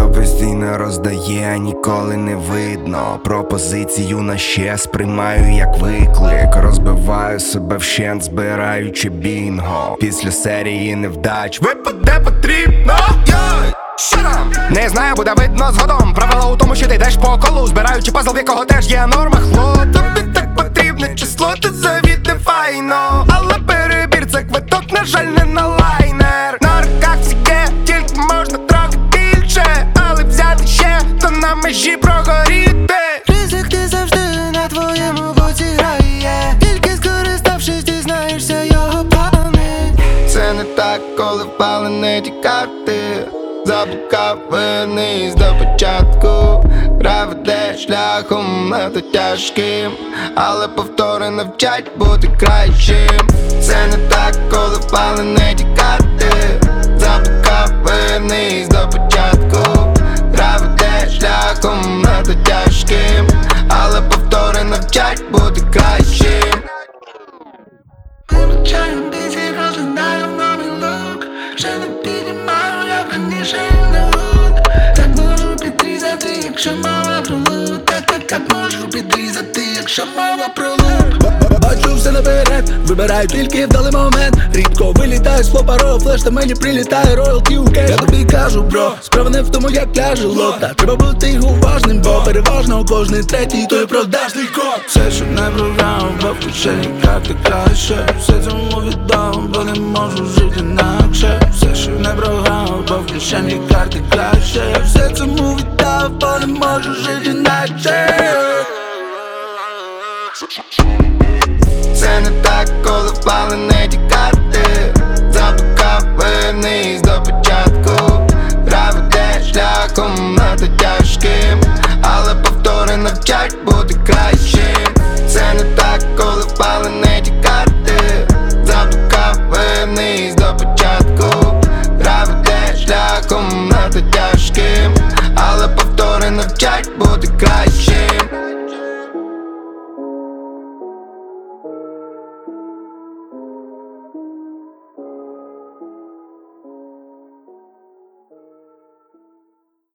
постійно роздає, ніколи не видно. Пропозицію на ще сприймаю як виклик. Розбиваю себе вщент, збираючи бінго. Після серії невдач випаде потрібно. Не знаю, буде видно згодом. Правила у тому, що ти йдеш по колу, збираючи пазл, в якого теж є норма. Тобі так потрібне число, ти завітне файно. Але перебір, це квиток, на жаль, не на лайнер. На руках все є, тільки можна трохи більше. Але взяти ще, то на межі прогоріти. Ризик ти завжди на твоєму боці грає. Тільки скориставшись, дізнаєшся його плани. Це не так, коли впали не ті карти. Заблукав, вернись до початку. Гра веде шляхом надто тяжким, але повтори навчать бути кращим. Це не так, коли впали не ті карти. Заблукав, вернись до початку. Гра веде шляхом надто тяжким, але повтори навчать бути кращим. Вивчаю бійці, розглядаю новий лук. Вже не підіймаю, як раніше народ. Так можу підрізати, якщо мова про лук. Так можу підрізати, якщо мова про лук. Бачу все наперед, вибираю тільки вдалий момент. Рідко вилітає з флопаро, флеш та мені прилітає роялті у кеш. Я тобі кажу, бро, справа не в тому, як ляже лот. Та треба бути уважним, бо переважно кожний третій той продажний код. Все, що не програв, бо в кишені карти краще. Все цьому віддам, бо не можу жити інакше. Все, що не програв, бо в кишені карти краще. Все цьому віддав, бо не можу жити інакше. Це не так, коли впали не ті карти. Заблукав, вернись до початку. Гра веде шляхом надто тяжким, але повтори навчать бути кращим. Це не так, коли впали не ті карти. Заблукав, вернись до початку. Гра веде шляхом надто тяжким.